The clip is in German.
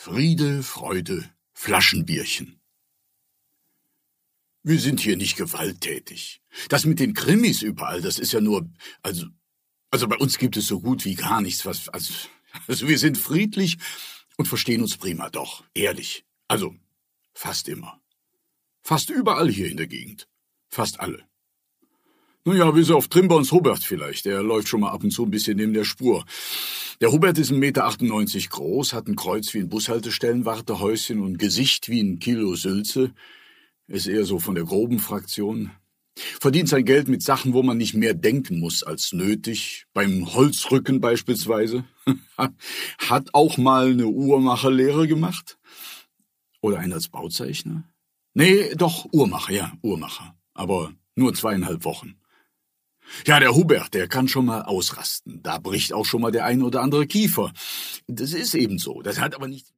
Friede, Freude, Flaschenbierchen. Wir sind hier nicht gewalttätig. Das mit den Krimis überall, das ist ja nur, also bei uns gibt es so gut wie gar nichts, also wir sind friedlich und verstehen uns prima, doch, ehrlich. Also, fast immer. Fast überall hier in der Gegend. Fast alle. Naja, bis auf Trimborns Hubert vielleicht, der läuft schon mal ab und zu ein bisschen neben der Spur. Der Hubert ist 1,98 Meter groß, hat ein Kreuz wie ein Bushaltestellenwartehäuschen und Gesicht wie ein Kilo Sülze. Ist eher so von der groben Fraktion. Verdient sein Geld mit Sachen, wo man nicht mehr denken muss als nötig. Beim Holzrücken beispielsweise. Hat auch mal eine Uhrmacherlehre gemacht. Oder einen als Bauzeichner? Nee, doch, Uhrmacher. Aber nur 2,5 Wochen. Ja, der Hubert, der kann schon mal ausrasten. Da bricht auch schon mal der ein oder andere Kiefer. Das ist eben so. Das hat aber nichts...